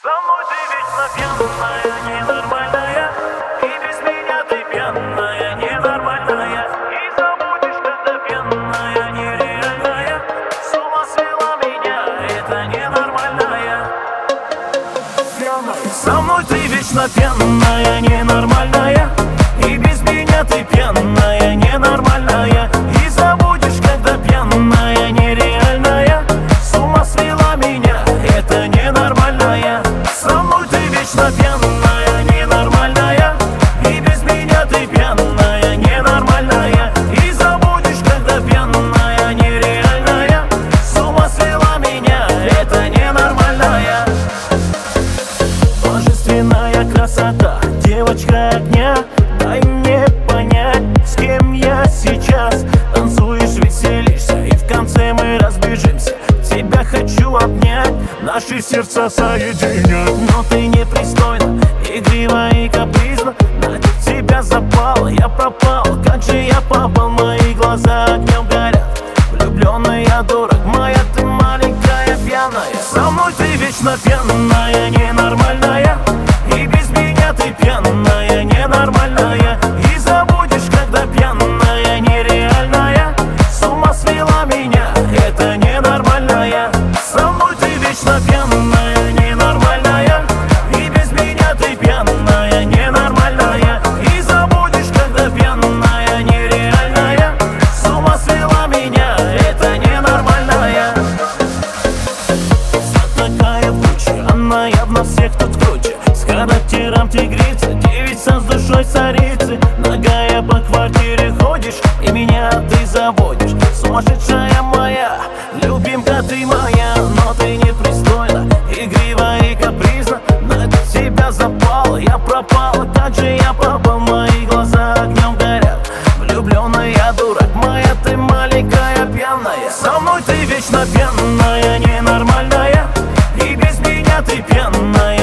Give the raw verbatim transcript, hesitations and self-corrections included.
Со мной ты вечно пьяная, ненормальная, и без меня ты пьяная, ненормальная. И забудешь, когда пьяная, нереальная. С ума свела меня, это ненормальная. Со мной ты вечно пьяная, ненормальная, и без меня ты пьяная, ненормальная. И забудешь, когда пьяная, нереальная. С ума свела меня, это ненормальная. Со мной ты вечно пьяная, ненормальная, и без меня ты пьяная, ненормальная. И забудешь, когда пьяная, нереальная. С ума свела меня, это ненормальная. Божественная красота, девочка огня, дай мне понять, с кем я сейчас. Танцуешь, веселишься, и в конце мы разбежимся. Тебя хочу обнять, наши сердца соединят. Но ты непристойна, игрива и капризна. На тебя запал, я пропал, как же я попал. Мои глаза огнем горят, влюбленный я дурак. Моя ты маленькая пьяная. Со мной ты вечно пьяная, ненормальная, и без меня ты пьяная, ненормальная. И забудешь, когда пьяная, нереальная. С ума свела меня, это ненормальная. Со мной ты вечно пьяная, ненормальная, и без меня ты пьяная, ненормальная. И забудешь, когда пьяная, нереальная. С ума свела меня, это ненормальная. Вся такая в куче, она явно всех тут круче. С характером тигрицы, девица с душой царицы. Ногая по квартире ходишь, и меня ты заводишь. Сумасшедшая моя, любимка ты моя. Но ты непристойна, игрива и капризна. На тебя запал, я пропал, как же я попал. Мои глаза огнем горят, влюбленный я дурак. Моя ты маленькая пьяная. Со мной ты вечно пьяная, ненормальная, и без меня ты пьяная,